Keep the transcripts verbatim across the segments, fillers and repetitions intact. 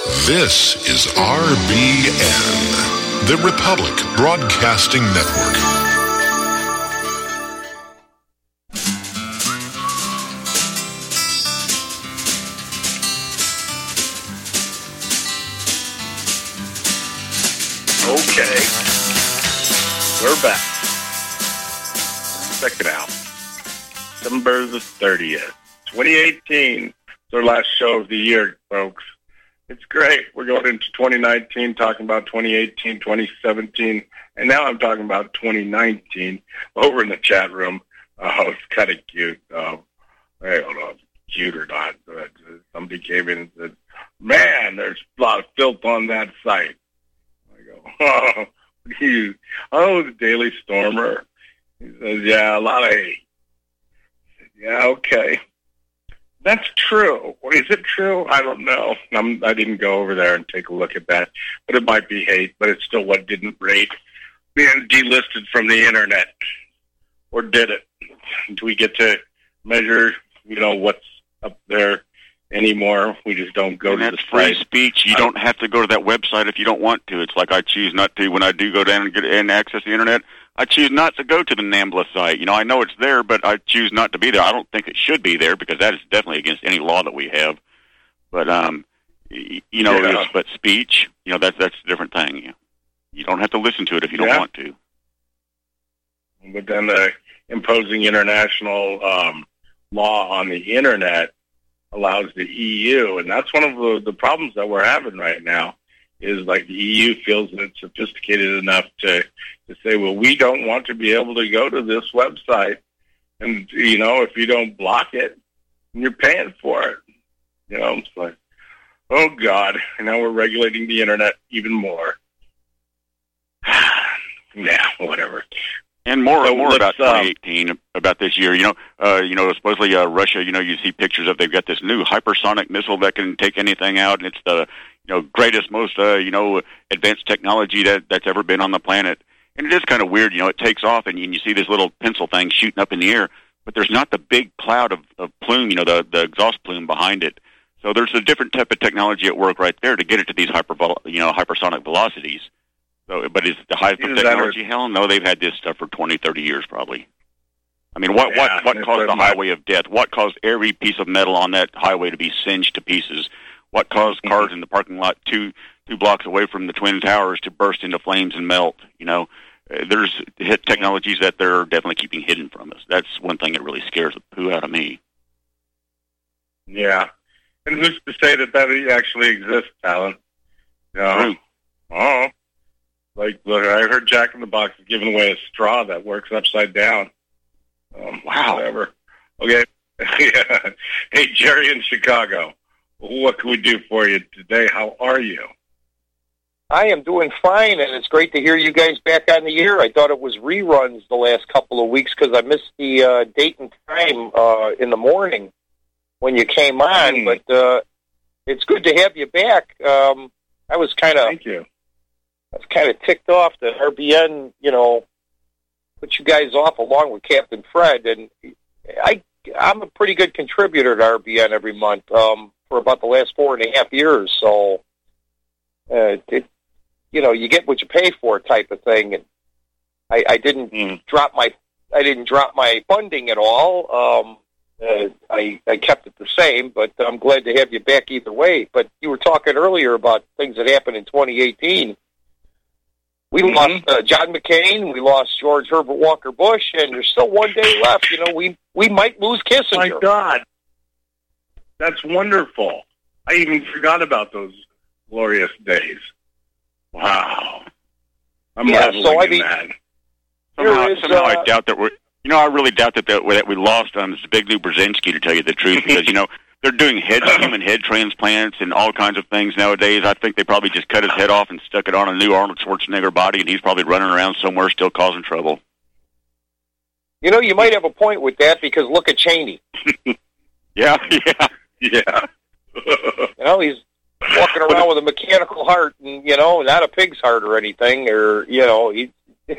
This is R B N, the Republic Broadcasting Network. Okay, we're back. Check it out. December the thirtieth, twenty eighteen. It's our last show of the year, folks. It's great. We're going into twenty nineteen, talking about twenty eighteen, twenty seventeen, and now I'm talking about twenty nineteen over in the chat room. Oh, it's kind of cute. Um, I don't know if it's cute or not, but somebody came in and said, man, there's a lot of filth on that site. I go, oh, you, oh, the Daily Stormer. He says, yeah, a lot of hate. I said, yeah, okay. That's true. Is it true? I don't know. I'm, I didn't go over there and take a look at that. But it might be hate, but it's still what didn't rate being delisted from the Internet. Or did it? Do we get to measure, you know, what's up there anymore? We just don't go and to that's the free site. speech. You don't have to go to that website if you don't want to. It's like I choose not to when I do go down and get and access the Internet. I choose not to go to the NAMBLA site. You know, I know it's there, but I choose not to be there. I don't think it should be there because that is definitely against any law that we have. But, um, you know, Yeah. it's, but speech, you know, that's, that's a different thing. You don't have to listen to it if you don't Yeah. want to. But then the imposing international um, law on the Internet allows the E U, and that's one of the, the problems that we're having right now, is like the E U feels that it's sophisticated enough to, to say, well, we don't want to be able to go to this website. And, you know, if you don't block it, you're paying for it. You know, it's like, oh, God, and now we're regulating the Internet even more. Yeah, whatever. And more So and more about let's, uh, twenty eighteen, about this year. You know, uh, you know, supposedly uh, Russia. You know, you see pictures of they've got this new hypersonic missile that can take anything out, and it's the you know greatest, most uh, you know advanced technology that that's ever been on the planet. And it is kind of weird. You know, it takes off, and you, and you see this little pencil thing shooting up in the air, but there's not the big cloud of, of plume. You know, the the exhaust plume behind it. So there's a different type of technology at work right there to get it to these hyper you know hypersonic velocities. So, but is it the highest Either technology? that or- Hell no, they've had this stuff for twenty, thirty years probably. I mean, what Yeah, what what it's caused the like my- highway of death? What caused every piece of metal on that highway to be singed to pieces? What caused Mm-hmm. cars in the parking lot two two blocks away from the Twin Towers to burst into flames and melt? You know, uh, there's hit technologies that they're definitely keeping hidden from us. That's one thing that really scares the poo out of me. Yeah. And who's to say that that actually exists, Alan? You know? True. Oh. Like, look, I heard Jack in the Box is giving away a straw that works upside down. Um, Wow. Whatever. Okay. Yeah. Hey, Jerry in Chicago, what can we do for you today? How are you? I am doing fine, and it's great to hear you guys back on the air. I thought it was reruns the last couple of weeks because I missed the uh, date and time uh, in the morning when you came on, Mm. but uh, it's good to have you back. Um, I was kind of Thank you. I was kind of ticked off that R B N, you know, put you guys off along with Captain Fred, and I, I'm a pretty good contributor to R B N every month um, for about the last four and a half years. So, uh, it, you know, you get what you pay for, type of thing. And I, I didn't Mm. drop my, I didn't drop my funding at all. Um, uh, I, I kept it the same, but I'm glad to have you back either way. But you were talking earlier about things that happened in twenty eighteen. We Mhm. lost uh, John McCain. We lost George Herbert Walker Bush, and there's still one day left. You know, we we might lose Kissinger. My God. That's wonderful. I even forgot about those glorious days. Wow. I'm Yeah, reveling so I in mean- that. Somehow, There is, somehow uh, I doubt that we're. You know, I really doubt that that, that we lost um, Zbigniew Brzezinski, to tell you the truth, because you know they're doing head human head transplants and all kinds of things nowadays. I think they probably just cut his head off and stuck it on a new Arnold Schwarzenegger body, and he's probably running around somewhere still causing trouble. You know, you might have a point with that because look at Cheney. Yeah, yeah. Yeah. You know, he's walking around with a mechanical heart, and you know, not a pig's heart or anything, or you know, he.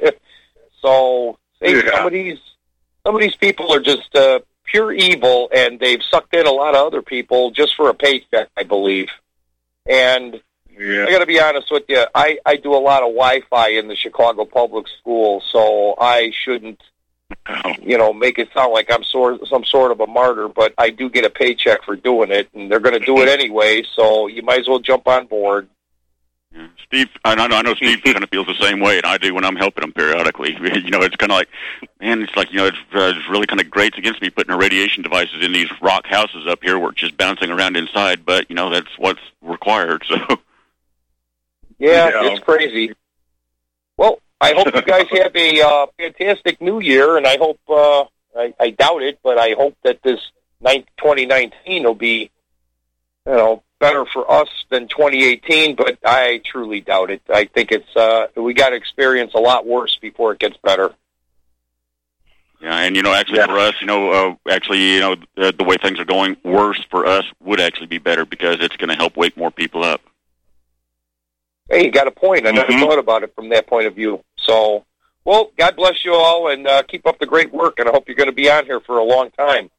So hey, Yeah. some of these some of these people are just uh, pure evil, and they've sucked in a lot of other people just for a paycheck, I believe. And Yeah. I got to be honest with you, I, I do a lot of Wi-Fi in the Chicago public schools, so I shouldn't, you know, make it sound like I'm sort some sort of a martyr, but I do get a paycheck for doing it, and they're going to do it anyway, so you might as well jump on board. Yeah. Steve, I know, I know Steve kind of feels the same way, and I do when I'm helping him periodically. You know, it's kind of like, man, it's like, you know, it's, uh, it's really kind of grates against me putting the radiation devices in these rock houses up here where it's just bouncing around inside, but, you know, that's what's required, so. Yeah, Yeah. it's crazy. Well, I hope you guys have a uh, fantastic new year, and I hope, uh, I, I doubt it, but I hope that this twenty nineteen will be, you know, better for us than twenty eighteen, but I truly doubt it. I think it's, uh, we got to experience a lot worse before it gets better. Yeah, and, you know, actually Yeah. for us, you know, uh, actually, you know, the, the way things are going, worse for us would actually be better because it's going to help wake more people up. Hey, you got a point. I never Mhm. thought about it from that point of view. So, well, God bless you all, and uh, keep up the great work, and I hope you're going to be on here for a long time.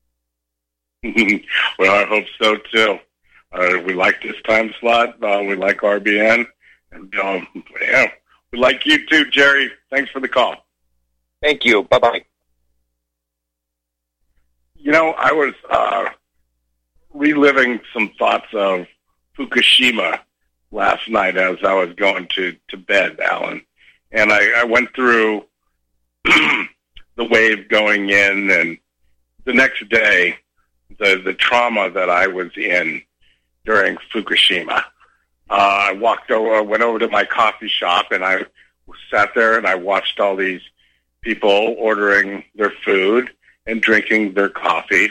Well, I hope so, too. Uh, we like this time slot. Uh, we like R B N. And, um, yeah, we like you, too, Jerry. Thanks for the call. Thank you. Bye-bye. You know, I was uh, reliving some thoughts of Fukushima last night as I was going to, to bed, Alan. And I, I went through the wave going in, and the next day, the, the trauma that I was in during Fukushima. Uh, I walked over, went over to my coffee shop, and I sat there and I watched all these people ordering their food and drinking their coffee.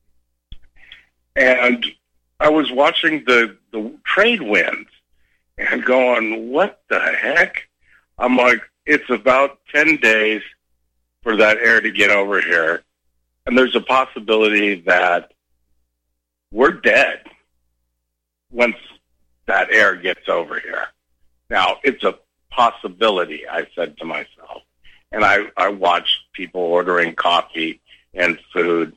And I was watching the, the trade winds and going, what the heck? I'm like, it's about ten days for that air to get over here. And there's a possibility that we're dead once that air gets over here. Now, it's a possibility, I said to myself. And I, I watched people ordering coffee and food.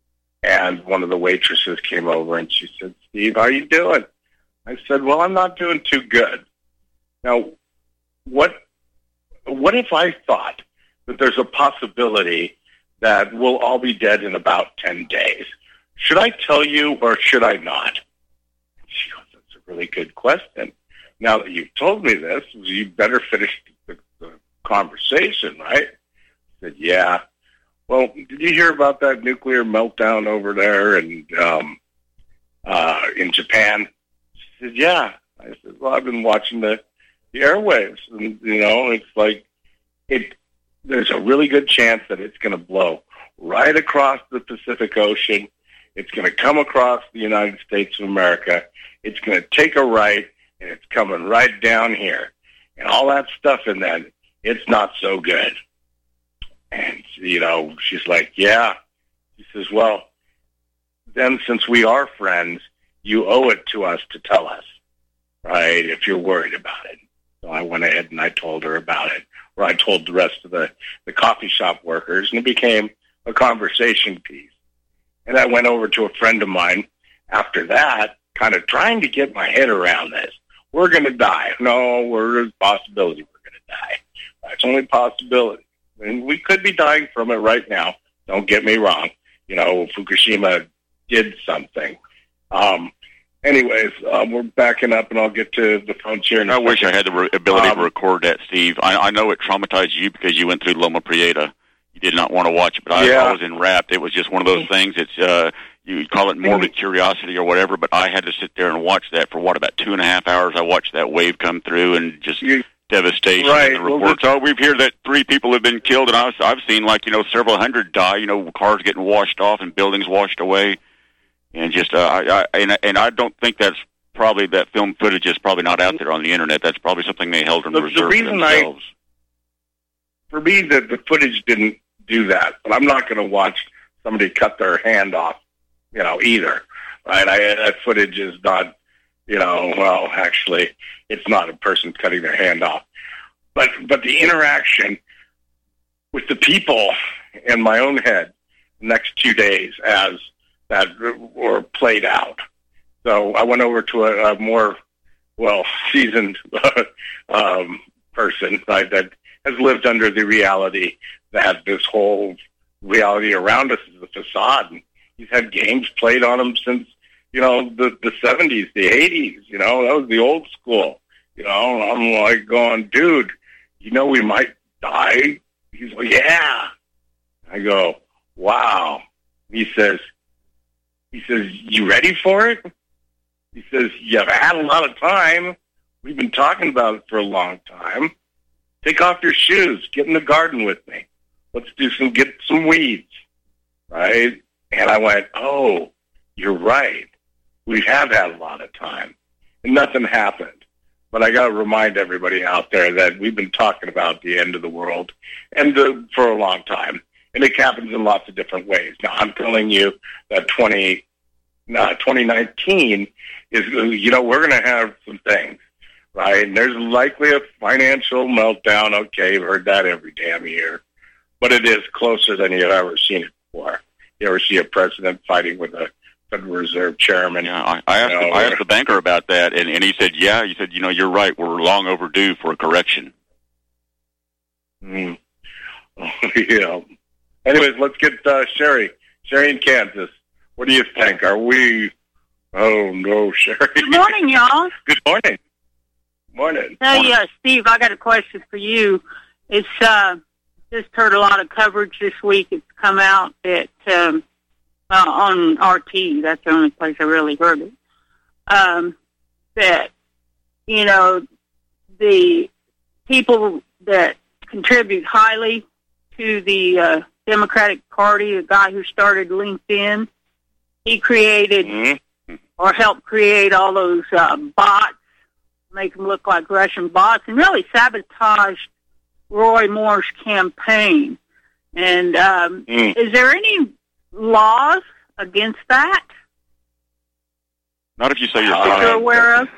And one of the waitresses came over and she said, Steve, how you doing? I said, well, I'm not doing too good. Now, what what if I thought that there's a possibility that we'll all be dead in about ten days? Should I tell you or should I not? She goes, that's a really good question. Now that you've told me this, you better finish the, the conversation, right? I said, yeah. Well, did you hear about that nuclear meltdown over there and um, uh, in Japan? She said, yeah. I said, well, I've been watching the, the airwaves, and, you know, it's like it. There's a really good chance that it's going to blow right across the Pacific Ocean. It's going to come across the United States of America. It's going to take a right, and it's coming right down here. And all that stuff in that, it's not so good. And, you know, she's like, yeah. She says, well, then since we are friends, you owe it to us to tell us, right, if you're worried about it. So I went ahead and I told her about it, or I told the rest of the, the coffee shop workers, and it became a conversation piece. And I went over to a friend of mine after that, kind of trying to get my head around this. We're going to die. No, there's a possibility we're going to die. That's only a possibility. And we could be dying from it right now. Don't get me wrong. You know, Fukushima did something. Um, anyways, uh, we're backing up, and I'll get to the frontier. In a I wish I second. had the re- ability Um, to record that, Steve. I, I know it traumatized you because you went through Loma Prieta. You did not want to watch it, but I, Yeah. I was enwrapped. It was just one of those things. It's uh, you call it morbid curiosity or whatever, but I had to sit there and watch that for, what, about two and a half hours. I watched that wave come through and just You- devastation. Right. And the Well, reports, oh, we've heard that three people have been killed, and I was, I've seen, like, you know, several hundred die, you know, cars getting washed off and buildings washed away. And just, uh, I, I, and, and I don't think that's probably, that film footage is probably not out there on the internet. That's probably something they held in The- the reserve for reason I- themselves. For me, the, the footage didn't do that, but I'm not going to watch somebody cut their hand off, you know, either, right? I, that footage is not, you know, well, actually, it's not a person cutting their hand off. But, but the interaction with the people in my own head the next two days as that were played out, So I went over to a, a more, well, seasoned um, person, right, that has lived under the reality that this whole reality around us is a facade. And he's had games played on him since, you know, the, the seventies, the eighties, you know, that was the old school. You know, I'm like going, dude, you know we might die? He's like, yeah. I go, wow. He says, he says, you ready for it? He says, you've had a lot of time. We've been talking about it for a long time. Take off your shoes. Get in the garden with me. Let's do some, get some weeds. Right? And I went, oh, you're right. We have had a lot of time. And nothing happened. But I got to remind everybody out there that we've been talking about the end of the world and the, for a long time. And it happens in lots of different ways. Now, I'm telling you that twenty, uh, twenty nineteen is, you know, we're going to have some things, right? And there's likely a financial meltdown. Okay, you've heard that every damn year. But it is closer than you've ever seen it before. You ever see a president fighting with a Federal Reserve chairman? Yeah, I, I, asked, you know, the, I asked the banker about that, and, and he said, yeah, he said, you know, you're right. We're long overdue for a correction. Mm. Yeah. Anyways, let's get uh, Sherry. Sherry in Kansas. What do you think? Are we... Oh, no, Sherry. Good morning, y'all. Good morning. Morning. Hey, uh, Steve, I got a question for you. It's uh, just heard a lot of coverage this week. It's come out that um, uh, on R T, that's the only place I really heard it, um, that, you know, the people that contribute highly to the uh, Democratic Party, the guy who started LinkedIn, he created mm-hmm. or helped create all those uh, bots, make them look like Russian bots, and really sabotaged Roy Moore's campaign. And um, mm. is there any laws against that? Not if you say you're Uh, that you're aware of?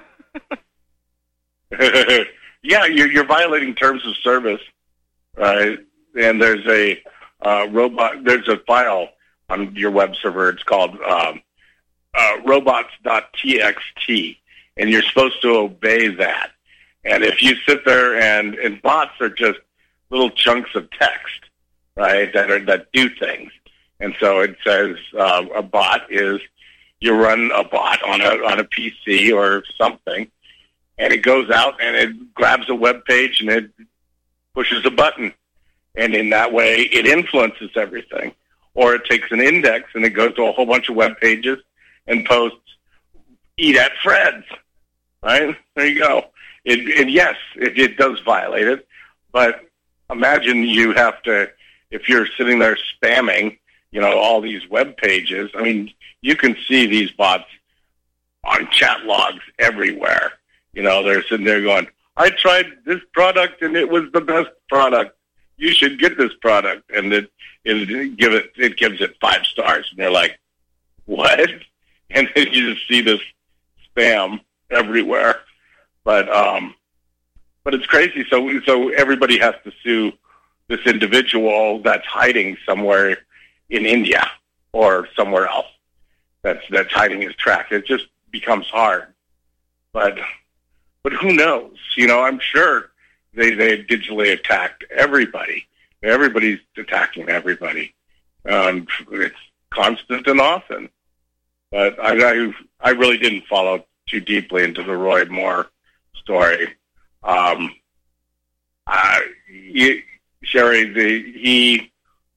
Yeah, you're, you're violating terms of service, right? And there's a uh, robot. There's a file on your web server. It's called um, uh, robots dot t x t, and you're supposed to obey that. And if you sit there and and bots are just little chunks of text, right? That are that do things. And so it says uh, a bot is you run a bot on a on a P C or something, and it goes out and it grabs a web page and it pushes a button. And in that way, it influences everything. Or it takes an index and it goes to a whole bunch of web pages and posts, eat at Fred's. Right? There you go. It, it, yes, it, it does violate it. But imagine you have to, if you're sitting there spamming, you know, all these web pages. I mean, you can see these bots on chat logs everywhere. You know, they're sitting there going, I tried this product and it was the best product. You should get this product. And it, it, give it, it gives it five stars. And they're like, what? And then you just see this spam everywhere. But um, but it's crazy. So so everybody has to sue this individual that's hiding somewhere in India or somewhere else that's that's hiding his track. It just becomes hard. But but who knows? You know, I'm sure they they digitally attacked everybody. Everybody's attacking everybody. Um, it's constant and often. But I, I I really didn't follow too deeply into the Roy Moore story. Um, I, he, Sherry, the he.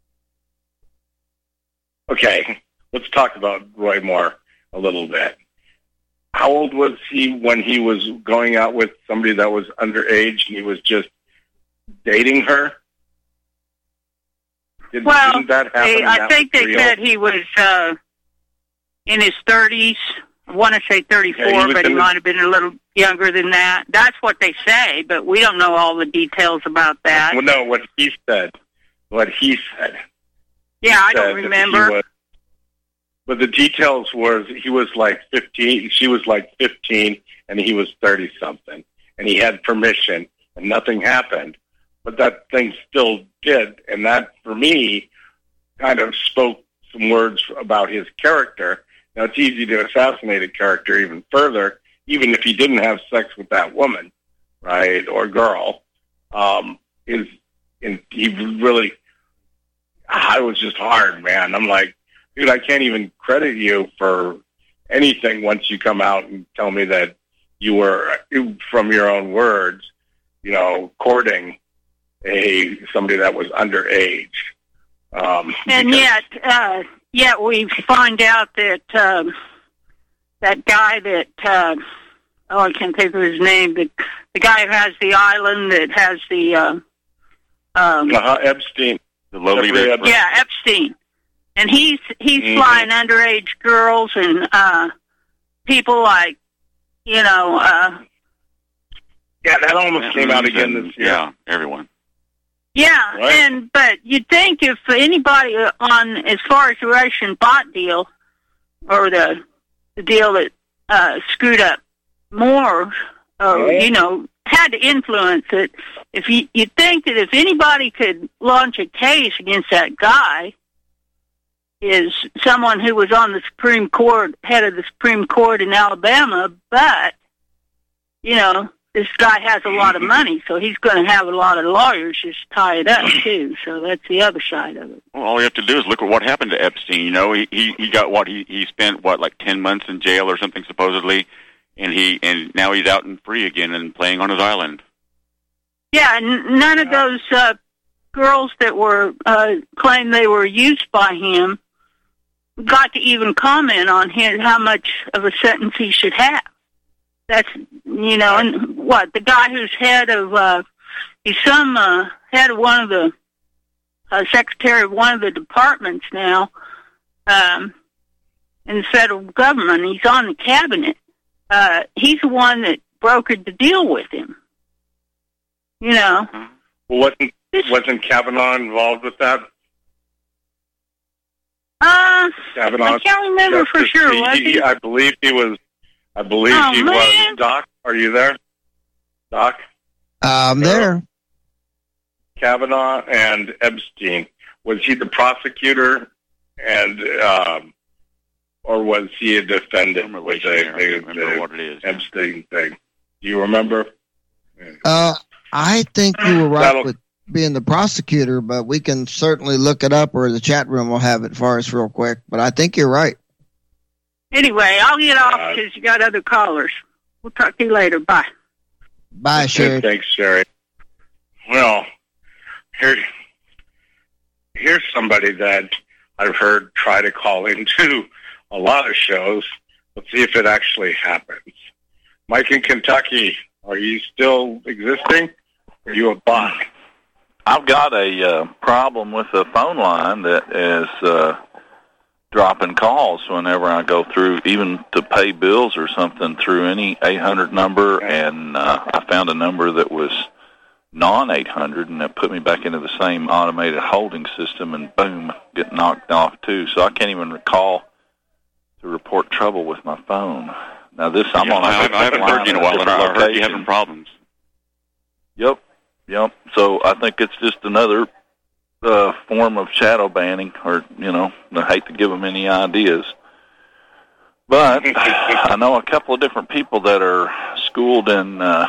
Okay, let's talk about Roy Moore a little bit. How old was he when he was going out with somebody that was underage and he was just dating her? Did, well, didn't that happen? they, I that think they real? said he was uh, in his thirties. I want to say thirty-four, yeah, he but he the, might have been a little younger than that. That's what they say, but we don't know all the details about that. Well, no, what he said. What he said. Yeah, he I said don't remember. Was, but the details was he was like fifteen, she was like fifteen, and he was thirty-something. And he had permission, and nothing happened. But that thing still did, and that, for me, kind of spoke some words about his character, Now, it's easy to assassinate a character even further, even if he didn't have sex with that woman, right, or girl. Um, is and he really, I was just hard, man. I'm like, dude, I can't even credit you for anything once you come out and tell me that you were, from your own words, you know, courting a somebody that was underage. Um, and yet, uh, yet we find out that um, that guy that uh, oh, I can't think of his name. The the guy who has the island that has the uh, um, uh-huh, Epstein, the Lolita. Epstein. Yeah, Epstein, and he's he's mm-hmm. flying underage girls and uh, people like you know. Uh, yeah, that almost came out again this year. Yeah, everyone. Yeah, right. and but you'd think if anybody on as far as the Russian bot deal or the the deal that uh, screwed up more, or right. you know, had to influence it. If you you'd think that if anybody could launch a case against that guy, is someone who was on the Supreme Court, head of the Supreme Court in Alabama, but you know. This guy has a lot of money, so he's going to have a lot of lawyers just tie it up, too. So that's the other side of it. Well, all you have to do is look at what happened to Epstein. You know, he he, he got what? He, he spent, what, like ten months in jail or something, supposedly, and he and now he's out and free again and playing on his island. Yeah, and none of those uh, girls that were uh, claimed they were used by him got to even comment on him, how much of a sentence he should have. That's, you know, and what, the guy who's head of, uh, he's some uh, head of one of the, uh, secretary of one of the departments now, um, in the federal government. He's on the cabinet. Uh, he's the one that brokered the deal with him. You know. Well, wasn't, wasn't Kavanaugh involved with that? Uh, Kavanaugh, I can't remember for sure, he, was he? he? I believe he was. I believe oh, he man. was. Doc, are you there? Doc? I'm there. Kavanaugh and Epstein. Was he the prosecutor, and um, or was he a defendant with the, the, the what it is. Epstein thing? Do you remember? Uh, I think you were right That'll, with being the prosecutor, but we can certainly look it up, or the chat room will have it for us real quick. But I think you're right. Anyway, I'll get off Uh, because you got other callers. We'll talk to you later. Bye. Bye, Sherry. Thanks, Sherry. Well, here, here's somebody that I've heard try to call into a lot of shows. Let's see if it actually happens. Mike in Kentucky, are you still existing? Or are you a bot? I've got a uh, problem with the phone line that is uh, dropping calls whenever I go through, even to pay bills or something, through any eight hundred number, and uh, I found a number that was non eight hundred, and it put me back into the same automated holding system, and boom, get knocked off too. So I can't even recall to report trouble with my phone. Now this, I'm yeah, on a I, I haven't heard you in a while, and I heard you having problems. Yep, yep. So I think it's just another uh, form of shadow banning, or, you know, I hate to give them any ideas. But I know a couple of different people that are schooled in uh,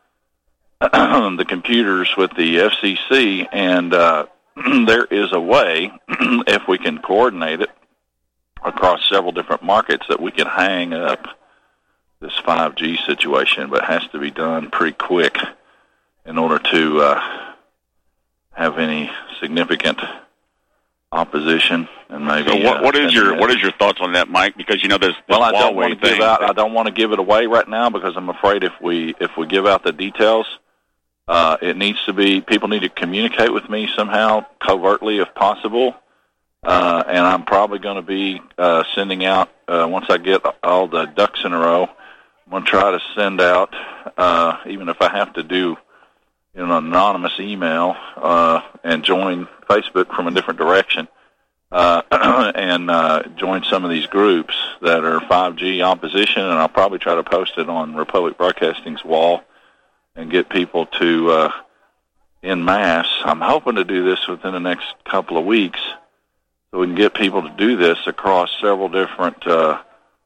the computers with the F C C, and uh, there is a way, if we can coordinate it across several different markets, that we can hang up this five G situation, but it has to be done pretty quick in order to uh, have any significant opposition. And maybe so what, what uh, is your what is your thoughts on that, Mike? Because you know there's this well, I don't Huawei want to thing. give out. I don't want to give it away right now, because I'm afraid if we if we give out the details, uh, it needs to be people need to communicate with me somehow, covertly if possible. Uh, and I'm probably going to be uh, sending out uh, once I get all the ducks in a row. I'm going to try to send out, uh, even if I have to do an anonymous email uh, and join Facebook from a different direction, uh, and uh, join some of these groups that are five G opposition, and I'll probably try to post it on Republic Broadcasting's wall and get people to, uh, en masse. I'm hoping to do this within the next couple of weeks, so we can get people to do this across several different uh,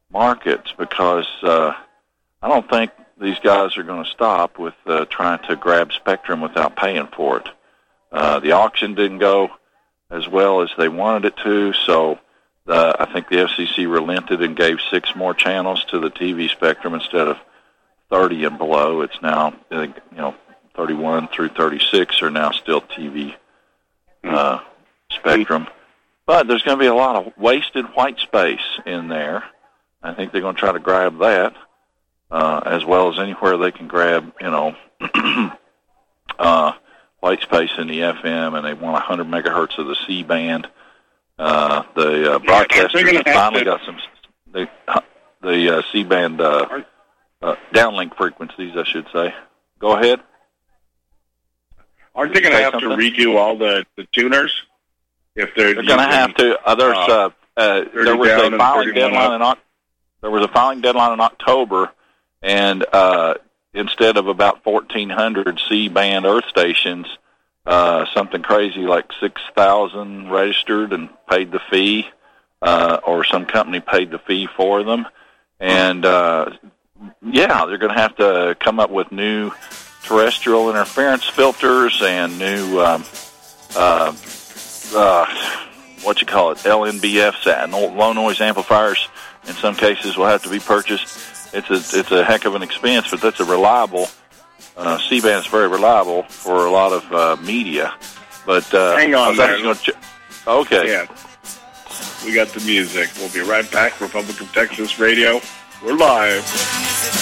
markets because uh, I don't think these guys are going to stop with uh, trying to grab spectrum without paying for it. Uh, the auction didn't go as well as they wanted it to, so uh, I think the F C C relented and gave six more channels to the T V spectrum instead of thirty and below. It's now, you know, thirty-one through thirty-six are now still T V uh, spectrum. But there's going to be a lot of wasted white space in there. I think they're going to try to grab that, uh, as well as anywhere they can grab, you know, uh, white space in the F M, and they want one hundred megahertz of the C band. Uh, the uh, broadcasters have finally got some, the, the uh, C band uh, uh, downlink frequencies, I should say. Go ahead. Aren't they going to have something? to redo all the, the tuners? If they're, they're going to have to. Uh, there's uh, uh, there was a filing deadline in there was a filing deadline in October, and uh, instead of about fourteen hundred C band earth stations, uh, something crazy like six thousand registered and paid the fee, uh, or some company paid the fee for them, and uh, yeah, they're going to have to come up with new terrestrial interference filters and new um, uh, uh, what you call it, L N B Fs, low noise amplifiers. In some cases, will have to be purchased. It's a it's a heck of an expense, but that's a reliable uh, C band is very reliable for a lot of uh, media. But uh, hang on, I was ch- okay. Yeah, we got the music. We'll be right back. Republic of Texas Radio. We're live.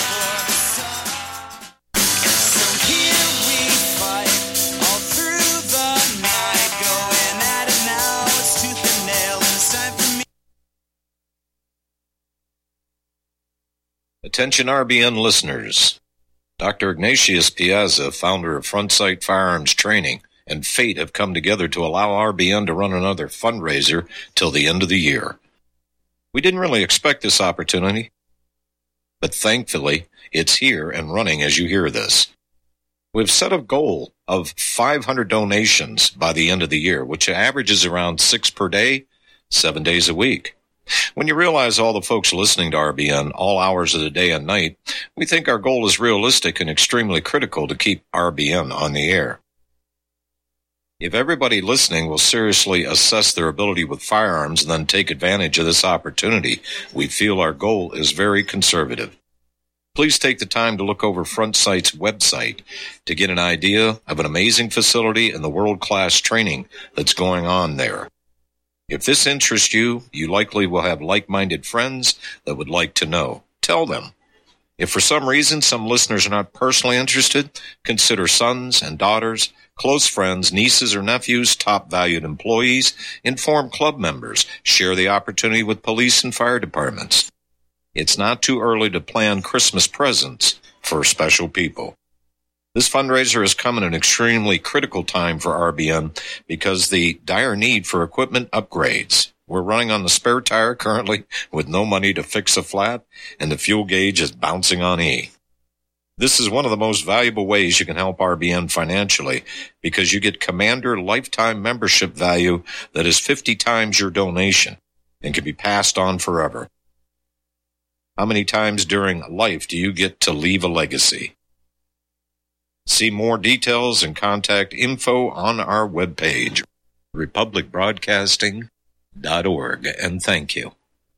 Attention R B N listeners. Doctor Ignatius Piazza, founder of Front Sight Firearms Training, and fate have come together to allow R B N to run another fundraiser till the end of the year. We didn't really expect this opportunity, but thankfully it's here and running as you hear this. We've set a goal of five hundred donations by the end of the year, which averages around six per day, seven days a week. When you realize all the folks listening to R B N all hours of the day and night, we think our goal is realistic and extremely critical to keep R B N on the air. If everybody listening will seriously assess their ability with firearms and then take advantage of this opportunity, we feel our goal is very conservative. Please take the time to look over Front Sight's website to get an idea of an amazing facility and the world-class training that's going on there. If this interests you, you likely will have like-minded friends that would like to know. Tell them. If for some reason some listeners are not personally interested, consider sons and daughters, close friends, nieces or nephews, top valued employees, inform club members, share the opportunity with police and fire departments. It's not too early to plan Christmas presents for special people. This fundraiser has come at an extremely critical time for R B N because the dire need for equipment upgrades. We're running on the spare tire currently with no money to fix a flat, and the fuel gauge is bouncing on E. This is one of the most valuable ways you can help R B N financially because you get Commander lifetime membership value that is fifty times your donation and can be passed on forever. How many times during life do you get to leave a legacy? See more details and contact info on our webpage, republic broadcasting dot org, and thank you.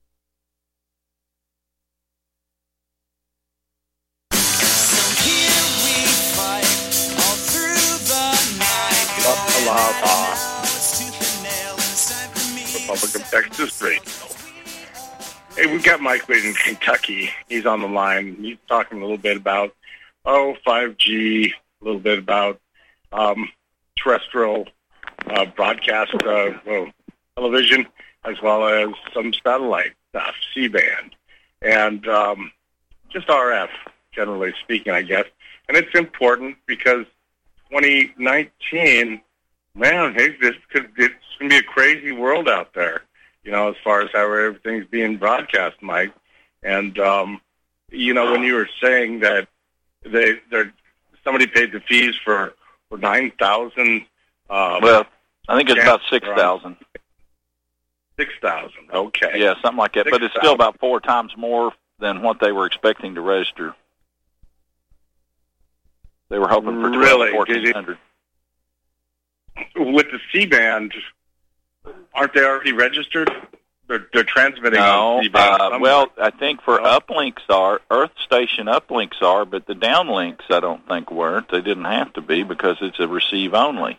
Republic of Texas Radio. Hey, we've got Mike Wade in Kentucky. He's on the line. He's talking a little bit about Oh, five G, a little bit about um, terrestrial uh, broadcast, uh, well, television, as well as some satellite stuff, C-band, and um, just R F, generally speaking, I guess. And it's important because twenty nineteen, man, hey, this could it's going to be a crazy world out there, you know, as far as how everything's being broadcast, Mike. And, um, you know, when you were saying that They, they're, somebody paid the fees for, for nine thousand. Um, well, I think it's about six thousand. Six thousand. Okay. Yeah, something like that. six, but it's still about four times more than what they were expecting to register. They were hoping for really? fourteen hundred. With the C-band, aren't they already registered? They're, they're transmitting no, on C-band. Uh, well, I think for no. uplinks are, Earth Station uplinks are, but the downlinks I don't think weren't. They didn't have to be because it's a receive only.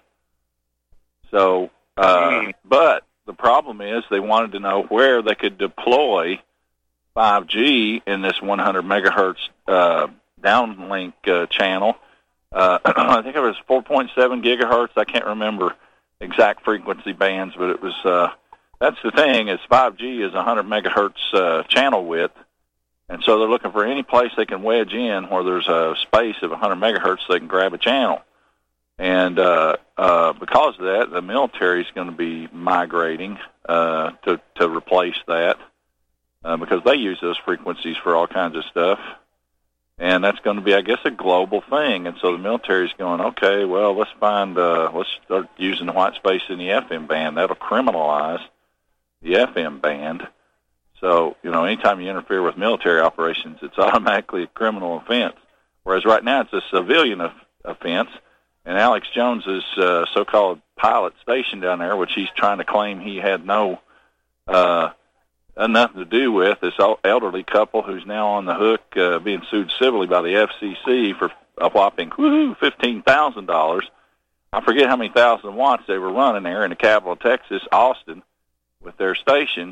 So, uh, mm. but the problem is they wanted to know where they could deploy five G in this one hundred megahertz uh, downlink uh, channel. Uh, I think it was four point seven gigahertz. I can't remember exact frequency bands, but it was. Uh, that's the thing is five G is one hundred megahertz uh, channel width, and so they're looking for any place they can wedge in where there's a space of one hundred megahertz so they can grab a channel. And uh, uh, because of that, the military is going to be migrating uh, to to replace that uh, because they use those frequencies for all kinds of stuff. And that's going to be, I guess, a global thing. And so the military is going, okay, well, let's find, uh, let's start using the white space in the F M band. That'll criminalize the F M band. So, you know, anytime you interfere with military operations, it's automatically a criminal offense. Whereas right now it's a civilian of, offense. And Alex Jones's uh, so-called pilot station down there, which he's trying to claim he had no uh nothing to do with, this elderly couple who's now on the hook uh, being sued civilly by the F C C for a whopping fifteen thousand dollars. I forget how many thousand watts they were running there in the capital of Texas, Austin, with their station.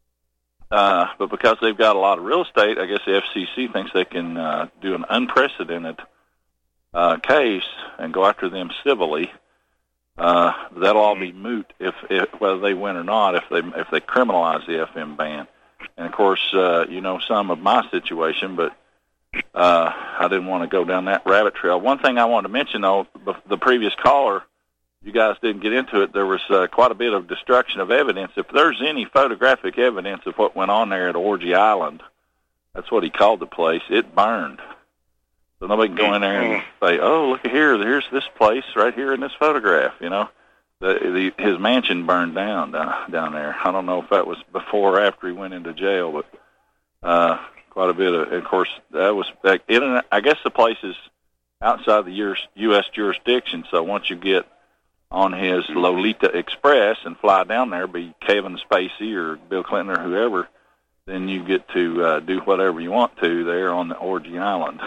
Uh, but because they've got a lot of real estate, I guess the F C C thinks they can uh, do an unprecedented uh, case and go after them civilly. Uh, that'll all be moot if, if whether they win or not if they if they criminalize the F M ban. And of course, uh, you know some of my situation, but uh, I didn't want to go down that rabbit trail. One thing I wanted to mention, though, the previous caller, you guys didn't get into it. There was uh, quite a bit of destruction of evidence. If there's any photographic evidence of what went on there at Orgy Island, that's what he called the place. It burned. So nobody can go in there and say, "Oh, look at here! Here's this place right here in this photograph." You know, the, the, his mansion burned down, down down there. I don't know if that was before or after he went into jail, but uh, quite a bit of. Of course, that was. That, it, I guess the place is outside the U S jurisdiction. So once you get on his Lolita Express and fly down there, be Kevin Spacey or Bill Clinton or whoever, then you get to uh, do whatever you want to there on the Orgy Island.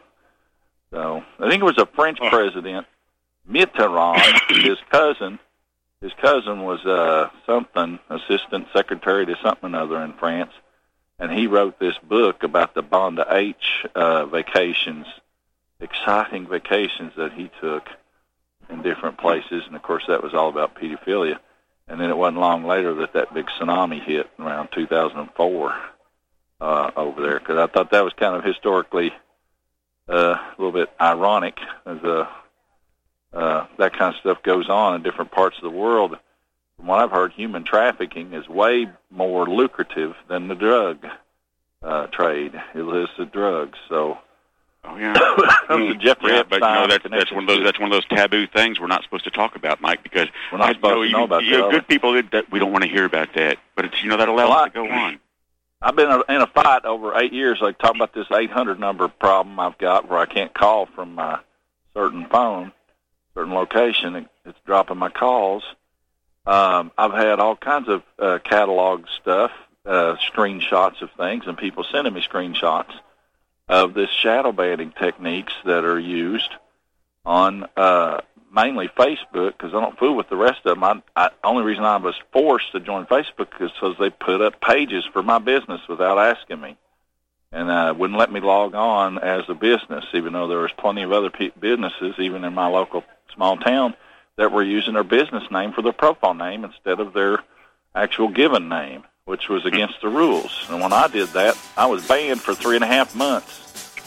So I think it was a French president, Mitterrand, his cousin. His cousin was uh, something, assistant secretary to something or other in France, and he wrote this book about the Banda H uh, vacations, exciting vacations that he took in different places, and of course that was all about pedophilia. And then it wasn't long later that that big tsunami hit around two thousand four uh, over there, because I thought that was kind of historically Uh, a little bit ironic as uh, uh, that kind of stuff goes on in different parts of the world. From what I've heard, human trafficking is way more lucrative than the drug uh, trade, illicit drugs. So, oh yeah, mm. Jeffrey yeah, Epstein, but you know that's that's one of those that's one of those taboo things we're not supposed to talk about, Mike, because we're not supposed I know, to know you, about you that. Know, good people that we don't want to hear about that, but it's you know that allows well, it to go on. I've been in a fight over eight years. Like talking about this eight hundred number problem I've got, where I can't call from my certain phone, certain location. It, it's dropping my calls. Um, I've had all kinds of uh, catalog stuff, uh, screenshots of things, and people sending me screenshots of this shadow banning techniques that are used on uh, mainly Facebook, because I don't fool with the rest of them. I, I, only reason I was forced to join Facebook is because they put up pages for my business without asking me, and uh, wouldn't let me log on as a business, even though there was plenty of other pe- businesses, even in my local small town, that were using their business name for their profile name instead of their actual given name, which was against the rules. And when I did that, I was banned for three and a half months.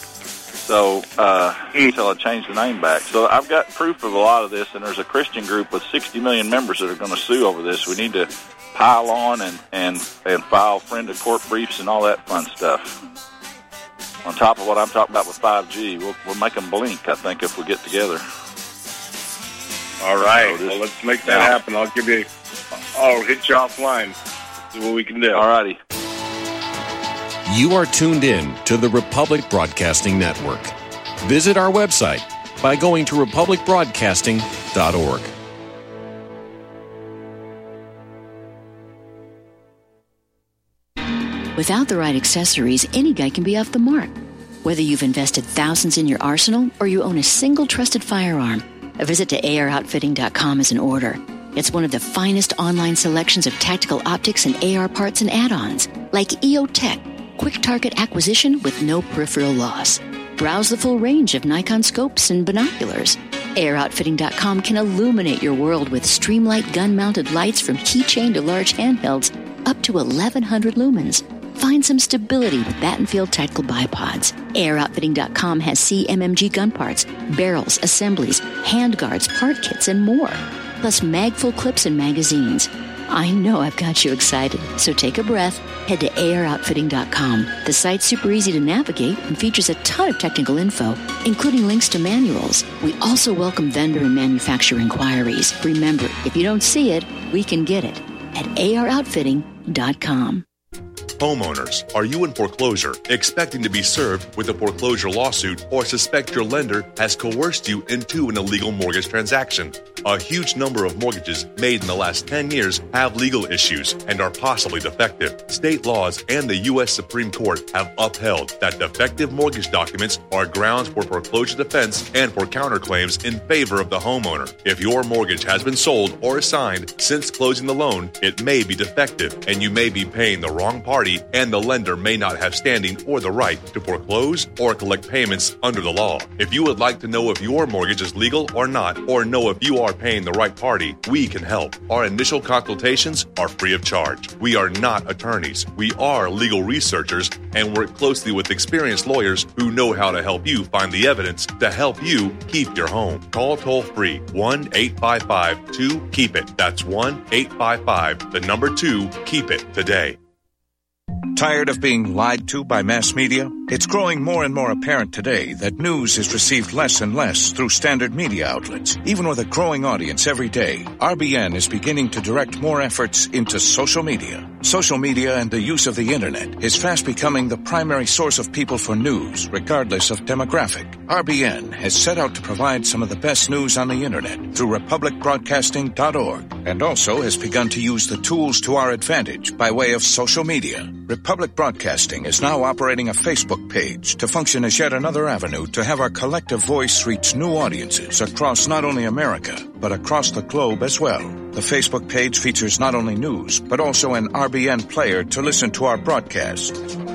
So uh, until I changed the name back. So I've got proof of a lot of this, and there's a Christian group with sixty million members that are going to sue over this. We need to pile on and, and, and file friend of court briefs and all that fun stuff. On top of what I'm talking about with five G, we'll, we'll make them blink, I think, if we get together. All right. So this, well, let's make that yeah. happen. I'll give you, I'll hit you offline. See what we can do. All righty. You are tuned in to the Republic Broadcasting Network. Visit our website by going to republic broadcasting dot org. Without the right accessories, any guy can be off the mark. Whether you've invested thousands in your arsenal or you own a single trusted firearm, a visit to A R outfitting dot com is in order. It's one of the finest online selections of tactical optics and A R parts and add-ons, like E O Tech, quick target acquisition with no peripheral loss. Browse the full range of Nikon scopes and binoculars. A R outfitting dot com can illuminate your world with Streamlight gun-mounted lights from keychain to large handhelds up to eleven hundred lumens. Find some stability with Battenfield Tactical Bipods. A R outfitting dot com has C M M G gun parts, barrels, assemblies, handguards, part kits, and more. Plus mag-full clips and magazines. I know I've got you excited, so take a breath. Head to A R outfitting dot com. The site's super easy to navigate and features a ton of technical info, including links to manuals. We also welcome vendor and manufacturer inquiries. Remember, if you don't see it, we can get it at A R outfitting dot com. Homeowners, are you in foreclosure, expecting to be served with a foreclosure lawsuit, or suspect your lender has coerced you into an illegal mortgage transaction? A huge number of mortgages made in the last ten years have legal issues and are possibly defective. State laws and the U S Supreme Court have upheld that defective mortgage documents are grounds for foreclosure defense and for counterclaims in favor of the homeowner. If your mortgage has been sold or assigned since closing the loan, it may be defective and you may be paying the wrong party, and the lender may not have standing or the right to foreclose or collect payments under the law. If you would like to know if your mortgage is legal or not, or know if you are paying the right party, we can help. Our initial consultations are free of charge. We are not attorneys. We are legal researchers and work closely with experienced lawyers who know how to help you find the evidence to help you keep your home. Call toll-free one eight five five two keep it. That's one eight five five, the number two, keep it today. Tired of being lied to by mass media? It's growing more and more apparent today that news is received less and less through standard media outlets. Even with a growing audience every day, R B N is beginning to direct more efforts into social media. Social media and the use of the internet is fast becoming the primary source of people for news, regardless of demographic. R B N has set out to provide some of the best news on the internet through republic broadcasting dot org, and also has begun to use the tools to our advantage by way of social media. Republic Broadcasting is now operating a Facebook page to function as yet another avenue to have our collective voice reach new audiences across not only America, but across the globe as well. The Facebook page features not only news, but also an R B N player to listen to our broadcast.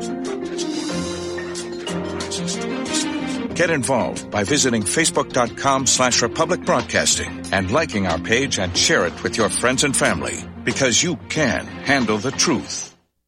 Get involved by visiting facebook.com slash Republic Broadcasting and liking our page and share it with your friends and family, because you can handle the truth.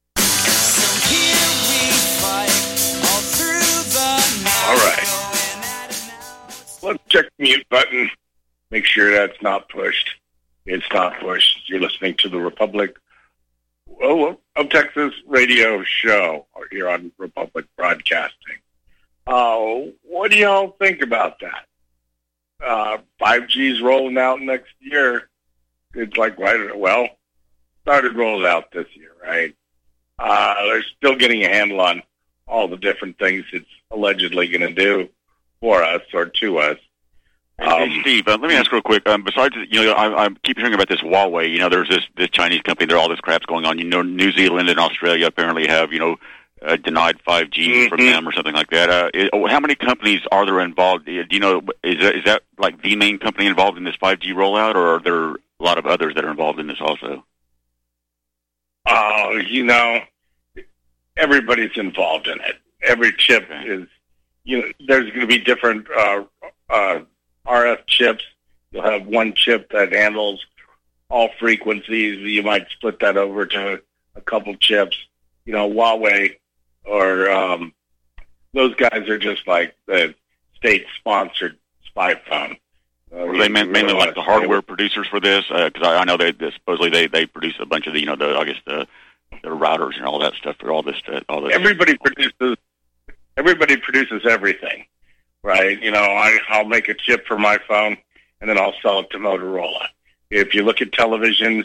All right. Let's check the mute button. Make sure that's not pushed. It's not pushed. You're listening to the Republic of Texas radio show here on Republic Broadcasting. Uh, what do y'all think about that? Uh, five G's rolling out next year. It's like, well, started rolling out this year, right? Uh, they're still getting a handle on all the different things it's allegedly going to do for us or to us. Um, hey, Steve, uh, let me ask real quick. Um, besides, you know, I, I keep hearing about this Huawei. You know, there's this this Chinese company. There all this crap's going on. You know, New Zealand and Australia apparently have, you know, uh, denied five G mm-hmm. from them or something like that. Uh, it, how many companies are there involved? Do you know, is that, is that like the main company involved in this five G rollout, or are there a lot of others that are involved in this also? Oh, uh, you know, everybody's involved in it. Every chip okay. is, you know, there's going to be different uh, uh, R F chips. You'll have one chip that handles all frequencies. You might split that over to a couple chips. You know, Huawei or um, those guys are just like the state-sponsored spy phone. Uh, Were they mainly really like the hardware producers for this? Because uh, I, I know they, they supposedly they, they produce a bunch of the, you know, the I guess the the routers and all that stuff for all this. All this. Everybody produces. Everybody produces everything, right? You know, I, I'll make a chip for my phone, and then I'll sell it to Motorola. If you look at televisions,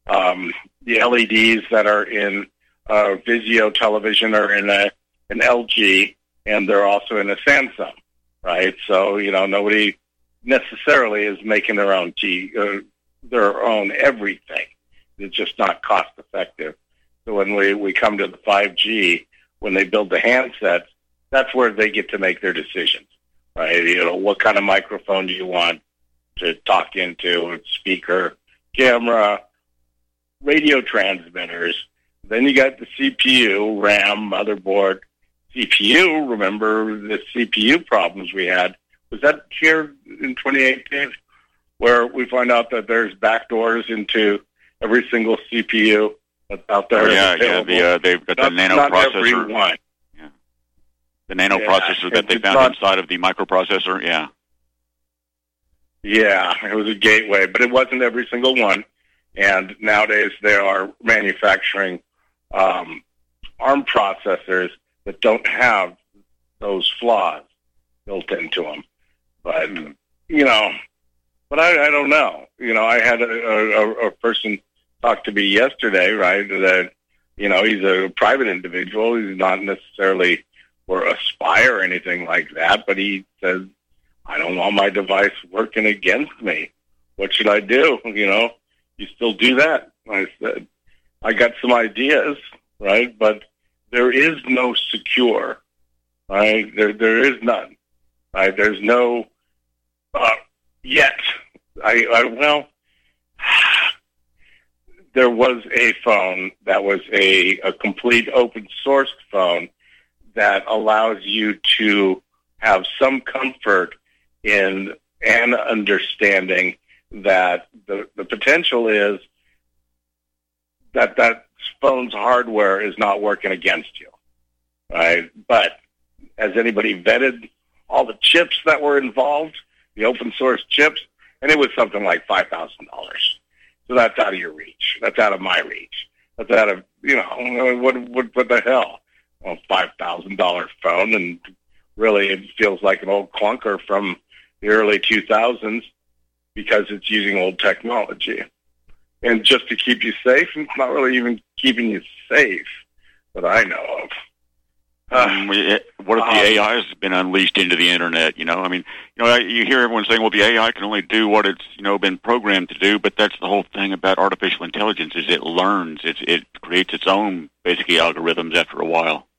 Um, the L E Ds that are in uh, Vizio television are in a, an L G, and they're also in a Samsung, right? So, you know, nobody necessarily is making their own T, uh, their own everything. It's just not cost effective. So when we, we come to the five G, when they build the handsets, that's where they get to make their decisions, right? You know, what kind of microphone do you want to talk into, speaker, camera, radio transmitters. Then you got the C P U, RAM, motherboard. C P U, remember the C P U problems we had? Was that here in twenty eighteen where we find out that there's backdoors into every single C P U that's out there? Oh, yeah, yeah. The, uh, they've got not, the nano not processor. Every one. Yeah. The nano yeah, processor that they found not, inside of the microprocessor, yeah. Yeah, it was a gateway, but it wasn't every single one. And nowadays they are manufacturing um, ARM processors that don't have those flaws built into them. But, you know, but I, I don't know. You know, I had a, a, a person talk to me yesterday, right, that, you know, he's a private individual. He's not necessarily for Aspire or anything like that, but he says, I don't want my device working against me. What should I do? You know, you still do that? I said, I got some ideas, right? But there is no secure, right? There, there is none, right? There's no, uh, yet. I, I, well, there was a phone that was a, a complete open source phone that allows you to have some comfort in and understanding that the, the potential is that that phone's hardware is not working against you, right? But has anybody vetted all the chips that were involved, the open source chips? And it was something like five thousand dollars. So that's out of your reach. That's out of my reach. That's out of, you know, what what, what the hell? Well, five thousand dollars phone, and really it feels like an old clunker from the early two thousands because it's using old technology. And just to keep you safe, it's not really even keeping you safe that I know of. Um, what if the um, A I has been unleashed into the internet? You know, I mean, you know, you hear everyone saying, "Well, the A I can only do what it's, you know, been programmed to do." But that's the whole thing about artificial intelligence: is it learns, it it creates its own basically algorithms after a while.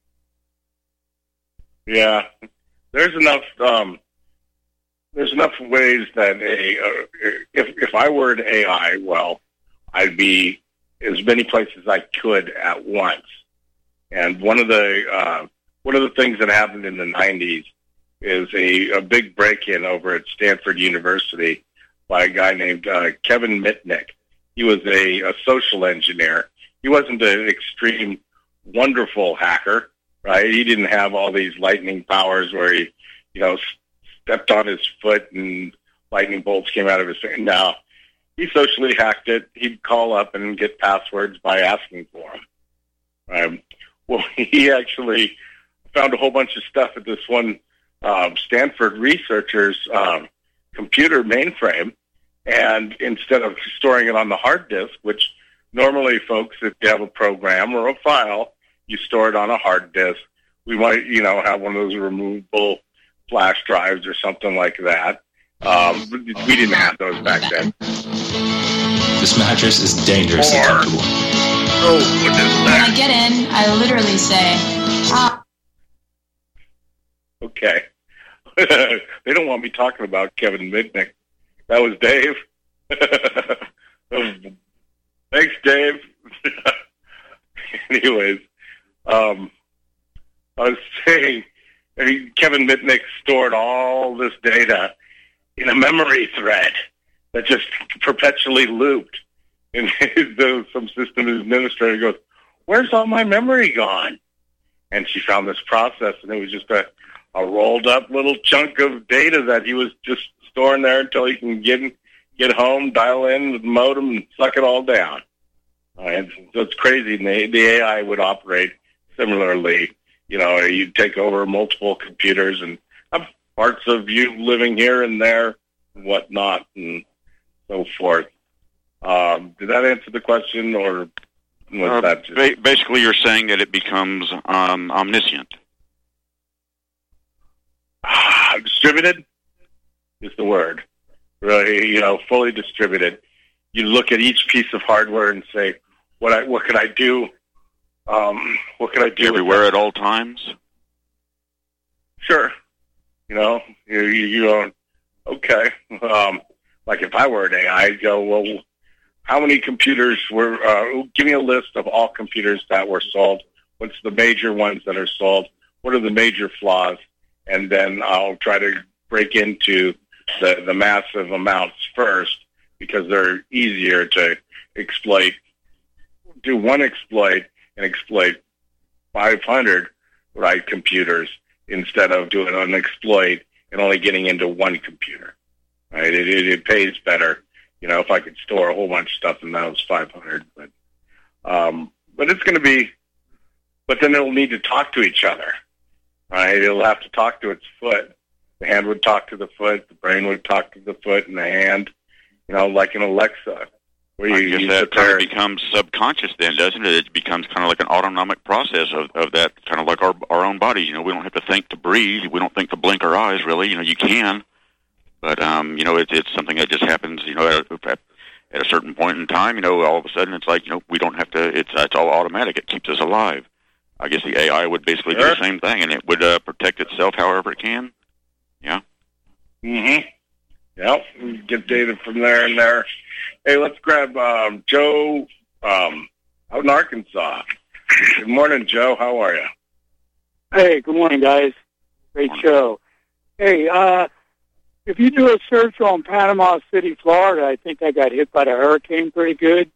Yeah, there's enough. Um, there's enough ways that a uh, if if I were an A I, well, I'd be as many places as I could at once. And one of the uh, one of the things that happened in the nineties is a, a big break-in over at Stanford University by a guy named uh, Kevin Mitnick. He was a, a social engineer. He wasn't an extreme, wonderful hacker, right? He didn't have all these lightning powers where he, you know, stepped on his foot and lightning bolts came out of his finger. No, he socially hacked it. He'd call up and get passwords by asking for them. Right? Well, he actually found a whole bunch of stuff at this one um, Stanford researcher's um, computer mainframe, and instead of storing it on the hard disk, which normally, folks, if you have a program or a file, you store it on a hard disk. We might, you know, have one of those removable flash drives or something like that. Um, we didn't have those back then. This mattress is dangerously or, comfortable. Oh, what is that? When I get in, I literally say, ah. Okay. They don't want me talking about Kevin Mitnick. That was Dave. Thanks, Dave. Anyways, um, I was saying, I mean, Kevin Mitnick stored all this data in a memory thread that just perpetually looped. And the, some system administrator goes, "Where's all my memory gone?" And she found this process, and it was just a, a rolled-up little chunk of data that he was just storing there until he can get get home, dial in with the modem, and suck it all down. Uh, and so it's crazy. And the, the A I would operate similarly. You know, you'd take over multiple computers and have parts of you living here and there and whatnot and so forth. Um, did that answer the question, or was Uh, that just... ba- basically, you're saying that it becomes um, omniscient. distributed is the word. Really, you know, fully distributed. You look at each piece of hardware and say, "What I what can I do? Um, what can I do Everywhere at all times? Sure. You know, you you, you go, okay. Um, like if I were an A I, I'd go, well, how many computers were? Uh, give me a list of all computers that were sold. What's the major ones that are sold? What are the major flaws? And then I'll try to break into the the massive amounts first because they're easier to exploit. Do one exploit and exploit five hundred right computers instead of doing an exploit and only getting into one computer. Right? It, it, it pays better, you know, if I could store a whole bunch of stuff and that was five hundred. But um, but it's going to be. But then it'll need to talk to each other. Right? It'll have to talk to its foot. The hand would talk to the foot. The brain would talk to the foot and the hand. You know, like an Alexa. Where I you, guess you that sit kind there. of becomes subconscious then, doesn't it? It becomes kind of like an autonomic process of, of that, kind of like our our own bodies. You know, we don't have to think to breathe. We don't think to blink our eyes, really. You know, you can. But, um, you know, it's it's something that just happens, you know, at, at, at a certain point in time. You know, all of a sudden it's like, you know, we don't have to, it's, it's all automatic. It keeps us alive. I guess the A I would basically Sure. do the same thing, and it would uh, protect itself however it can. Yeah. Mm-hmm. Yep. Get data from there and there. Hey, let's grab um, Joe um, out in Arkansas. Good morning, Joe. How are you? Hey, good morning, guys. Great show. Hey, uh, if you do a search on Panama City, Florida, I think I got hit by the hurricane pretty good.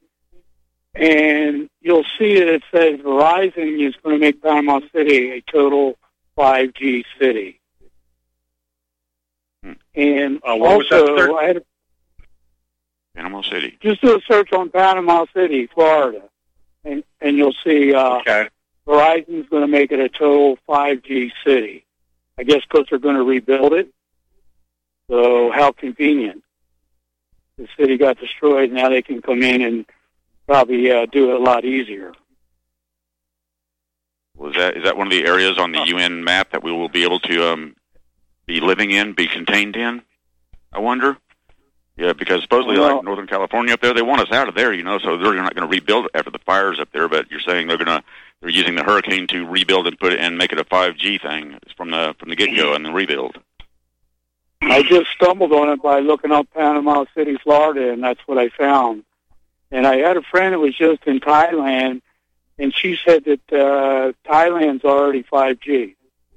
And you'll see that it says Verizon is going to make Panama City a total five G city. Hmm. And Uh, what was that, also, sir? I had Panama City. just do a search on Panama City, Florida, and and you'll see uh, Okay. Verizon's going to make it a total five G city. I guess because they're going to rebuild it. So how convenient. The city got destroyed. Now they can come in and probably uh, do it a lot easier. Was that is that one of the areas on the U N map that we will be able to um, be living in, be contained in? I wonder. Yeah, because supposedly, Well- like Northern California up there, they want us out of there, you know. So they're not going to rebuild after the fires up there. But you're saying they're going to they're using the hurricane to rebuild and put it and make it a five G thing from the from the get go and the rebuild. I just stumbled on it by looking up Panama City, Florida, and that's what I found. And I had a friend that was just in Thailand, and she said that uh, Thailand's already five G.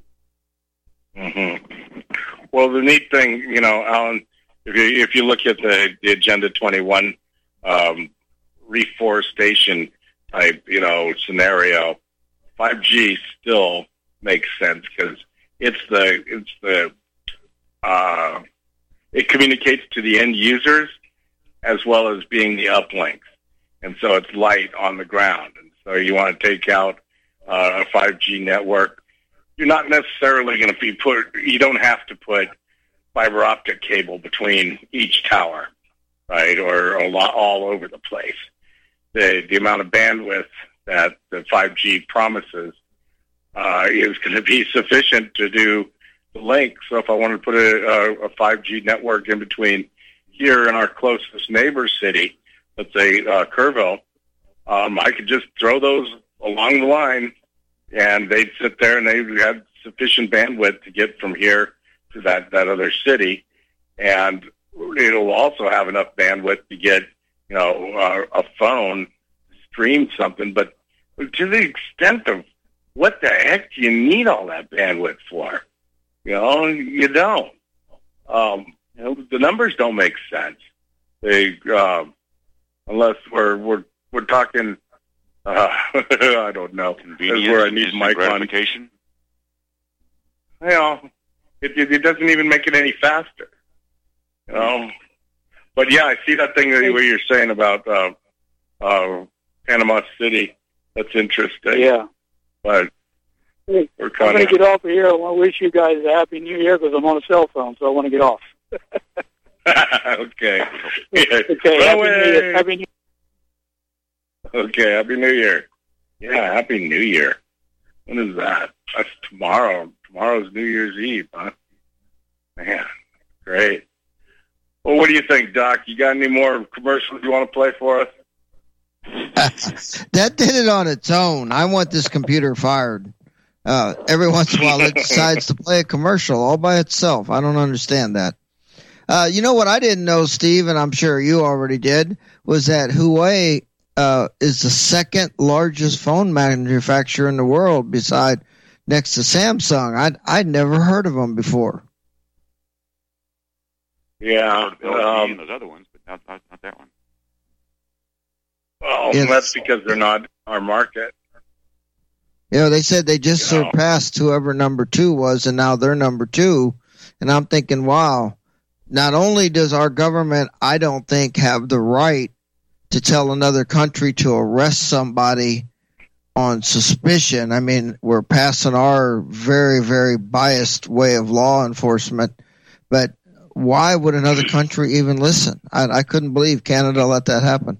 Mm-hmm. Well, the neat thing, you know, Alan, if you if you look at the, the Agenda twenty-one um, reforestation type, you know, scenario, five G still makes sense because it's the it's the uh, it communicates to the end users as well as being the uplinks, and so it's light on the ground. And so you want to take out uh, a five G network. You're not necessarily going to be put. You don't have to put fiber optic cable between each tower, right, or a lot all over the place. The the amount of bandwidth that the five G promises uh, is going to be sufficient to do the link. So if I want to put a, a, a five G network in between here in our closest neighbor city, let's say uh, Kerrville, um, I could just throw those along the line, and they'd sit there and they had sufficient bandwidth to get from here to that, that other city. And it'll also have enough bandwidth to get, you know, uh, a phone, stream something. But to the extent of what the heck do you need all that bandwidth for? You know, you don't. Um, you know, the numbers don't make sense. They, uh, unless we're, we're, we're talking, Uh, I don't know. Convenience, That's where I need instant my gratification. You know, it, it, it doesn't even make it any faster. You know, but yeah, I see that thing that where you're saying about uh, uh, Panama City. That's interesting. Yeah. But Hey, we're I'm kind going of to get off of here. I want to wish you guys a happy new year because I'm on a cell phone, so I want to get off. Okay. Yeah. Okay. Happy New Year. Happy New Okay, Happy New Year. Yeah, Happy New Year. When is that? That's tomorrow. Tomorrow's New Year's Eve, huh? Man, great. Well, what do you think, Doc? You got any more commercials you want to play for us? That did it on its own. I want this computer fired. Uh, every once in a while, it decides to play a commercial all by itself. I don't understand that. Uh, you know what I didn't know, Steve, and I'm sure you already did, was that Huawei uh, is the second largest phone manufacturer in the world, beside next to Samsung. I'd I'd never heard of them before. Yeah, um, and those other ones, but not, not, not that one. Well, It's- that's because they're not our market. You know, they said they just You know. surpassed whoever number two was, and now they're number two. And I'm thinking, wow, not only does our government, I don't think, have the right to tell another country to arrest somebody on suspicion. I mean, we're passing our very, very biased way of law enforcement. But why would another country even listen? I, I couldn't believe Canada let that happen.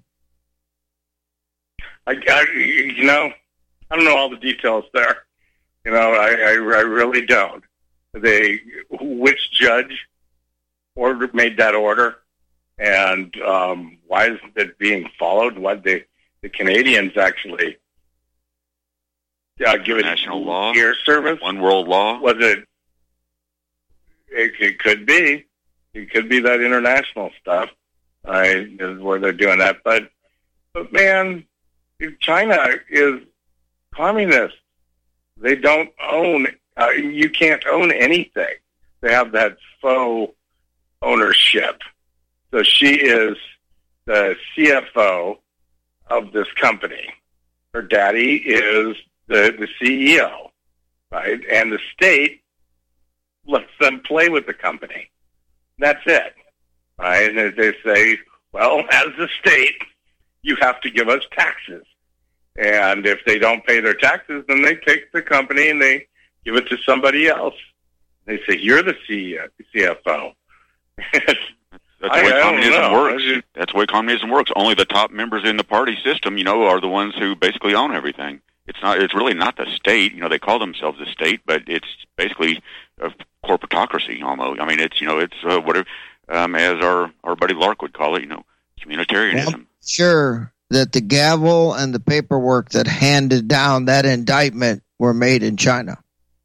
I, I, you know, I don't know all the details there. You know, I, I, I really don't. They, which judge ordered made that order, and um, why isn't it being followed? Why the the Canadians actually uh, give it National law, ear service? one world law. Was it? It, it could be. It could be that international stuff. Right, is where they're doing that. But, but man, China is communist. They don't own. Uh, you can't own anything. They have that faux ownership. So she is the C F O of this company. Her daddy is the, the C E O, right? And the state lets them play with the company. That's it, right? And they say, well, as the state, you have to give us taxes. And if they don't pay their taxes, then they take the company and they give it to somebody else. They say, you're the C F O. That's the I- way I don't communism know. works. I just- That's the way communism works. Only the top members in the party system, you know, are the ones who basically own everything. It's not. It's really not the state. You know, they call themselves the state, but it's basically a corporatocracy almost. I mean, it's you know, it's uh, whatever, um, as our our buddy Lark would call it. You know, communitarianism. Well, sure that the gavel and the paperwork that handed down that indictment were made in China.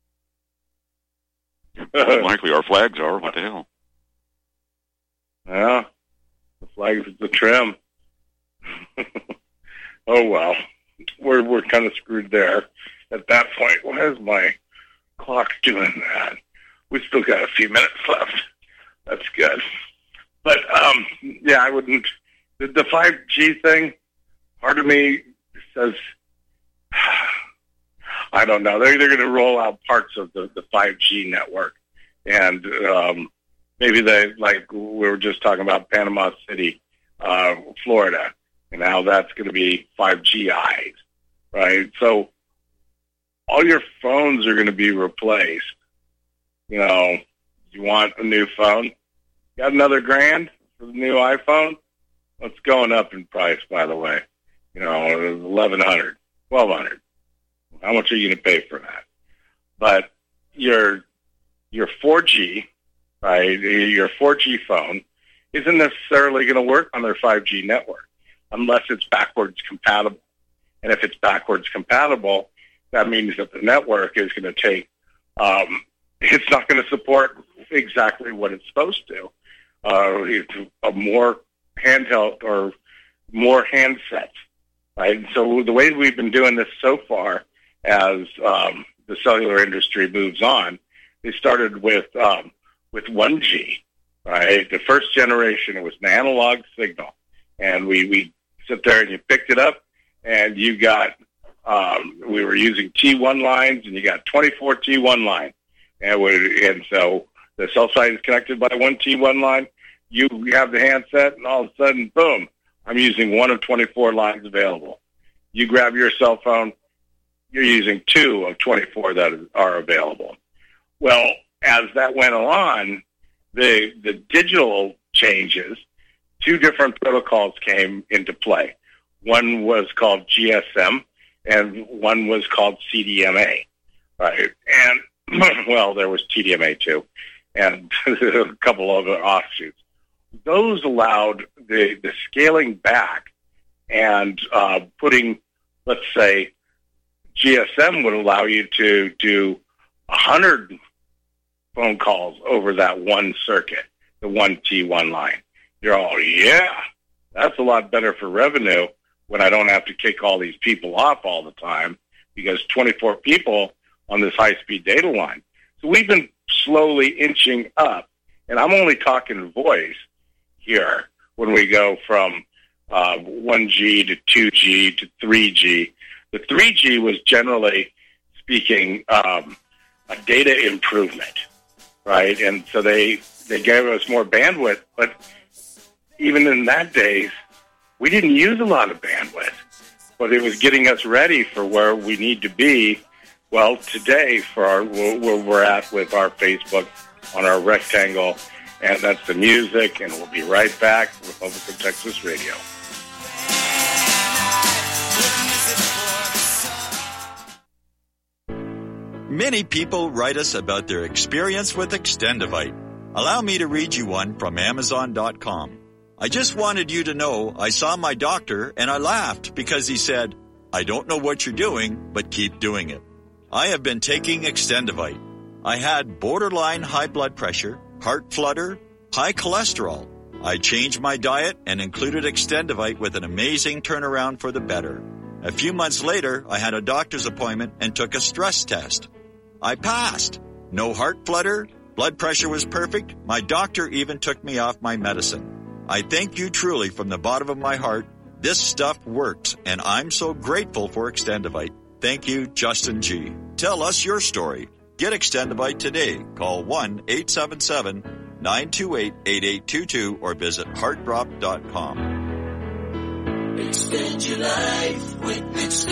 Likely our flags are. What the hell? Yeah, the flags is the trim. Oh well, we're we're kind of screwed there at that point. Why is my clock doing that? We still got a few minutes left. That's good. But um, yeah, I wouldn't. The, the five G thing. Part of me says, I don't know. They're they're going to roll out parts of the the five G network, and um, maybe they, like we were just talking about Panama City, uh, Florida, and how that's going to be five G eyes, right? So all your phones are going to be replaced. You know, you want a new phone? Got another grand for the new iPhone? It's going up in price, by the way. You know, eleven hundred, twelve hundred. How much are you going to pay for that? But your your four G, right? Your four G phone isn't necessarily going to work on their five G network unless it's backwards compatible. And if it's backwards compatible, that means that the network is going to take. Um, it's not going to support exactly what it's supposed to. Uh, it's a more handheld or more handsets. Right? So the way we've been doing this so far as um, the cellular industry moves on, they started with um, with one G, right? The first generation, it was an analog signal. And we, we sit there and you picked it up and you got, um, we were using T one lines and you got twenty-four T one lines. And, we, and so the cell site is connected by one T one line. You have the handset and all of a sudden, boom, I'm using one of twenty-four lines available. You grab your cell phone, you're using two of twenty-four that are available. Well, as that went on, the the digital changes, two different protocols came into play. One was called G S M, and one was called C D M A, right? And, well, there was T D M A too, and a couple of other offshoots. Those allowed the, the scaling back and uh, putting, let's say, G S M would allow you to do one hundred phone calls over that one circuit, the one T one line. You're all, yeah, that's a lot better for revenue when I don't have to kick all these people off all the time, because twenty-four people on this high-speed data line. So we've been slowly inching up, and I'm only talking voice here when we go from uh, one G to two G to three G. The three G was generally speaking um, a data improvement, right? And so they, they gave us more bandwidth, but even in that days, we didn't use a lot of bandwidth, but it was getting us ready for where we need to be. Well, today, for our, where we're at with our Facebook on our rectangle, and that's the music, and we'll be right back with Republic of Texas Radio. Many people write us about their experience with Extendivite. Allow me to read you one from Amazon dot com. I just wanted you to know I saw my doctor and I laughed because he said, "I don't know what you're doing, but keep doing it." I have been taking Extendivite. I had borderline high blood pressure, heart flutter, high cholesterol. I changed my diet and included Extendivite with an amazing turnaround for the better. A few months later, I had a doctor's appointment and took a stress test. I passed. No heart flutter, blood pressure was perfect. My doctor even took me off my medicine. I thank you truly from the bottom of my heart. This stuff works, and I'm so grateful for Extendivite. Thank you, Justin G. Tell us your story. Get Extendivite today. Call one eight seven seven, nine two eight, eight eight two two or visit heart drop dot com. Extend your life with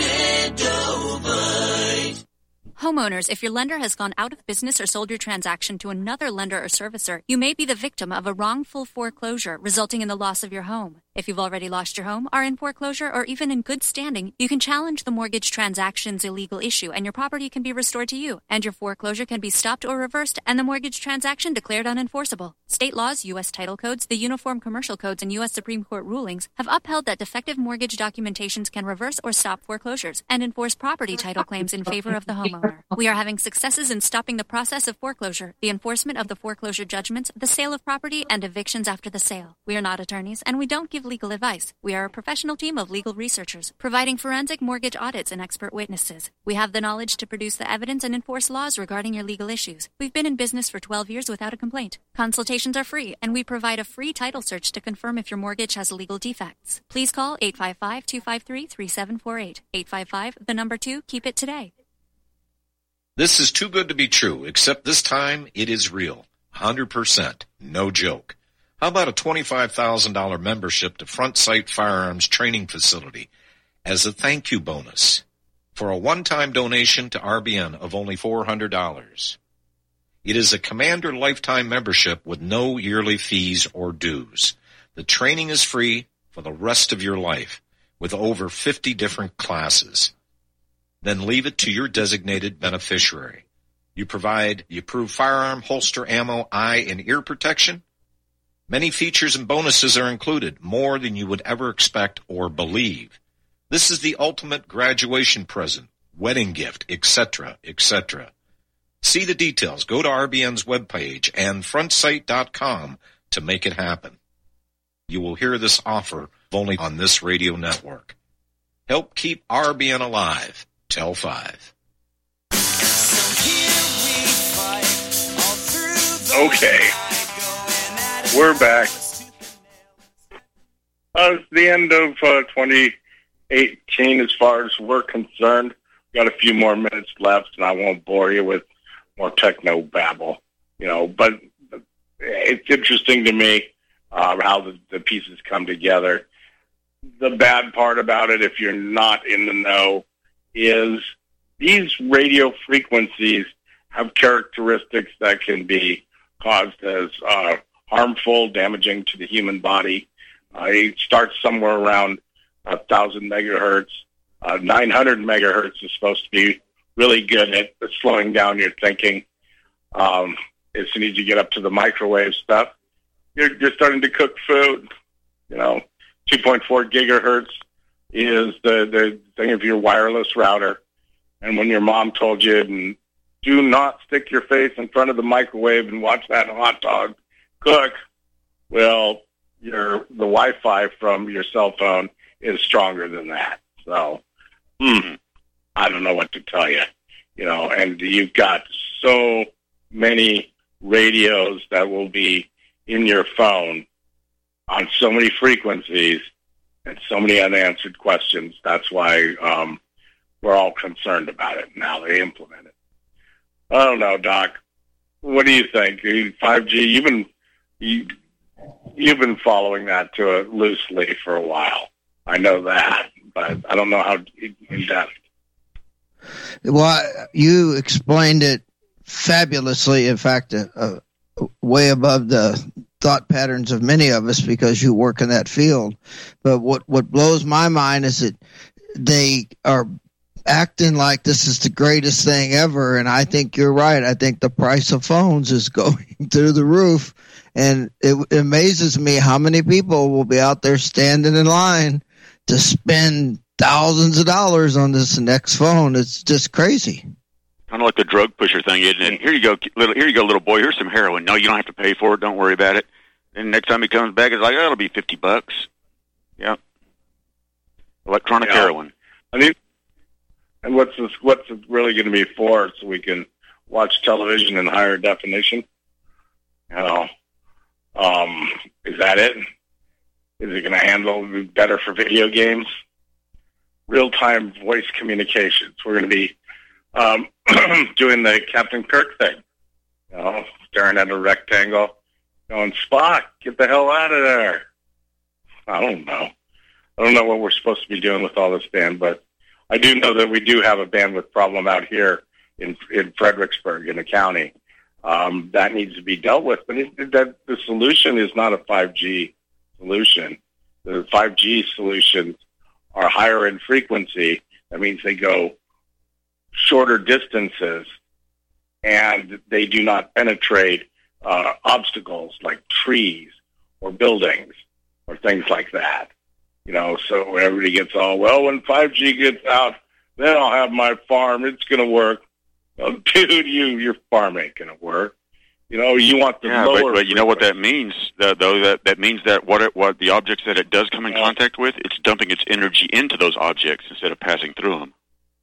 Extendivite. Homeowners, if your lender has gone out of business or sold your transaction to another lender or servicer, you may be the victim of a wrongful foreclosure resulting in the loss of your home. If you've already lost your home, are in foreclosure, or even in good standing, you can challenge the mortgage transaction's illegal issue and your property can be restored to you, and your foreclosure can be stopped or reversed and the mortgage transaction declared unenforceable. State laws, U S title codes, the Uniform Commercial Codes, and U S Supreme Court rulings have upheld that defective mortgage documentations can reverse or stop foreclosures and enforce property title claims in favor of the homeowner. We are having successes in stopping the process of foreclosure, the enforcement of the foreclosure judgments, the sale of property, and evictions after the sale. We are not attorneys, and we don't give legal advice. We are a professional team of legal researchers, providing forensic mortgage audits and expert witnesses. We have the knowledge to produce the evidence and enforce laws regarding your legal issues. We've been in business for twelve years without a complaint. Consultations are free, and we provide a free title search to confirm if your mortgage has legal defects. Please call eight five five, two five three, three seven four eight. eight five five, the number two, keep it today. This is too good to be true, except this time it is real. one hundred percent. No joke. How about a twenty-five thousand dollars membership to Front Sight Firearms Training Facility as a thank you bonus for a one-time donation to R B N of only four hundred dollars? It is a Commander lifetime membership with no yearly fees or dues. The training is free for the rest of your life with over fifty different classes. Then leave it to your designated beneficiary. You provide the approved firearm, holster, ammo, eye, and ear protection. Many features and bonuses are included, more than you would ever expect or believe. This is the ultimate graduation present, wedding gift, et cetera, et cetera. See the details. Go to R B N's webpage and front sight dot com to make it happen. You will hear this offer only on this radio network. Help keep R B N alive. Tell five. Okay. We're back. Uh, it's the end of uh, twenty eighteen as far as we're concerned. Got a few more minutes left, and I won't bore you with more techno babble. You know, but it's interesting to me uh, how the, the pieces come together. The bad part about it, if you're not in the know, is these radio frequencies have characteristics that can be caused as uh, harmful, damaging to the human body. Uh, it starts somewhere around one thousand megahertz. Uh, nine hundred megahertz is supposed to be really good at slowing down your thinking. Um, as soon as you get up to the microwave stuff, you're, you're starting to cook food. You know, two point four gigahertz is the, the thing of your wireless router. And when your mom told you, and do not stick your face in front of the microwave and watch that hot dog cook, well, your the Wi-Fi from your cell phone is stronger than that. So, hmm, I don't know what to tell you. You know, and you've got so many radios that will be in your phone on so many frequencies and so many unanswered questions. That's why um, we're all concerned about it and how they implement it. I don't know, Doc. What do you think? five G, you've been, you, you've been following that to it loosely for a while. I know that, but I don't know how in depth. Well, you explained it fabulously. In fact, uh, uh, way above the thought patterns of many of us because you work in that field. But what, what blows my mind is that they are acting like this is the greatest thing ever. And I think you're right. I think the price of phones is going through the roof. And it, it amazes me how many people will be out there standing in line to spend thousands of dollars on this next phone. It's just crazy. Kind of like the drug pusher thing, isn't it? Here you go, little. Here you go, little boy. Here's some heroin. No, you don't have to pay for it. Don't worry about it. And next time he comes back, it's like, oh, it'll be fifty bucks. Yeah, electronic yeah. heroin. I mean, and what's this? What's it really going to be for? So we can watch television in higher definition. You know, um, is that it? Is it going to handle better for video games? Real-time voice communications. We're going to be um, doing the Captain Kirk thing. You know, staring at a rectangle, going, Spock, get the hell out of there. I don't know. I don't know what we're supposed to be doing with all this band, but I do know that we do have a bandwidth problem out here in in Fredericksburg, in the county. Um, that needs to be dealt with, but it, that the solution is not a five G solution. The five G solutions are higher in frequency. That means they go shorter distances, and they do not penetrate uh, obstacles like trees or buildings or things like that. You know, so everybody gets all, well, when five G gets out, then I'll have my farm. It's going to work. Well, dude, you, your farm ain't going to work. You know, you want the yeah, lower. But, but you know what that means, uh, though? That that means that what it, what the objects that it does come in yeah. contact with, it's dumping its energy into those objects instead of passing through them.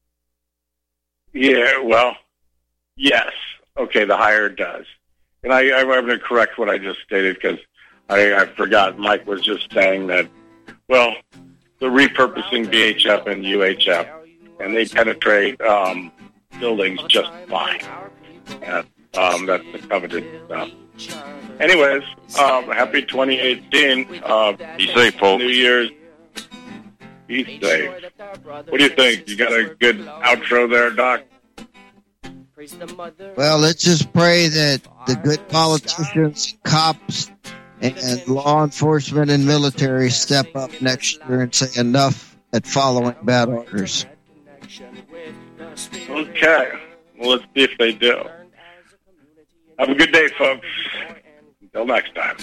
Yeah, well, yes. Okay, the higher it does. And I, I'm going to correct what I just stated because I, I forgot. Mike was just saying that, well, they're repurposing V H F and U H F, and they penetrate um, buildings just fine. And, um, that's the coveted stuff. Anyways, um, happy twenty eighteen. Uh, Be safe, folks. New Year's. Be safe. What do you think? You got a good outro there, Doc? Well, let's just pray that the good politicians, cops, and law enforcement and military step up next year and say enough at following bad orders. Okay. Well, let's see if they do. Have a good day, folks. Until next time.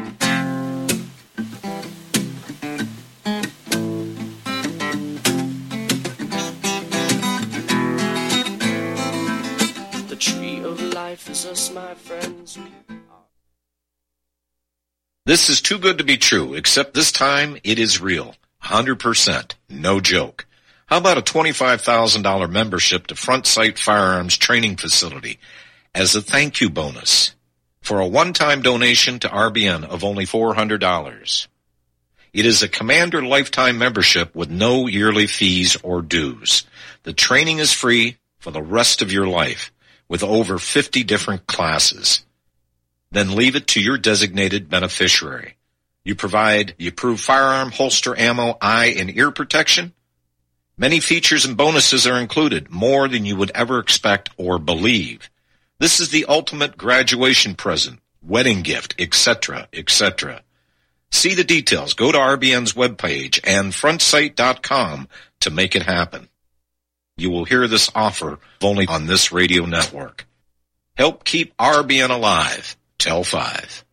The tree of life is us, my friends. This is too good to be true, except this time it is real. one hundred percent. No joke. How about a twenty-five thousand dollars membership to Front Sight Firearms Training Facility as a thank you bonus for a one-time donation to R B N of only four hundred dollars? It is a Commander lifetime membership with no yearly fees or dues. The training is free for the rest of your life with over fifty different classes. Then leave it to your designated beneficiary. You provide the approved firearm, holster, ammo, eye, and ear protection. Many features and bonuses are included, more than you would ever expect or believe. This is the ultimate graduation present, wedding gift, et cetera, et cetera. See the details. Go to R B N's webpage and front sight dot com to make it happen. You will hear this offer only on this radio network. Help keep R B N alive. Tell five.